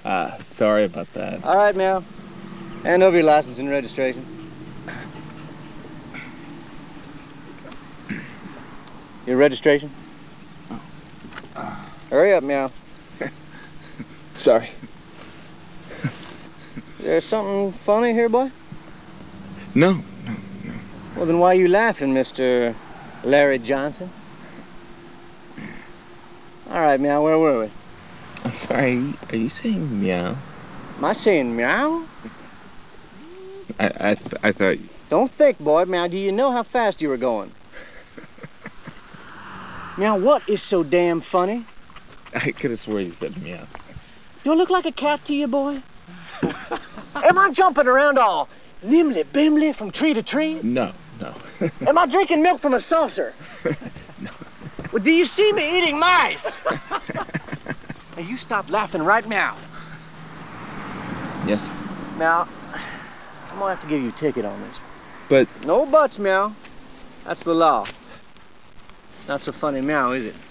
Sorry about that. All right, Meow. Hand over your license and registration. Your registration? Hurry up, Meow. Sorry. Is there something funny here, boy? No. Well, then why are you laughing, Mr. Larry Johnson? All right, Meow, where were we? I'm sorry, are you saying meow? Am I saying meow? I thought... Don't think, boy. Meow, do you know how fast you were going? Meow, what is so damn funny? I could have swore you said meow. Do I look like a cat to you, boy? Am I jumping around all nimbly-bimbly from tree to tree? No. Am I drinking milk from a saucer? No. Well, do you see me eating mice? Now, you stop laughing right now. Yes, sir. Meow, I'm gonna have to give you a ticket on this. But... No buts, Meow. That's the law. Not so funny, Meow, is it?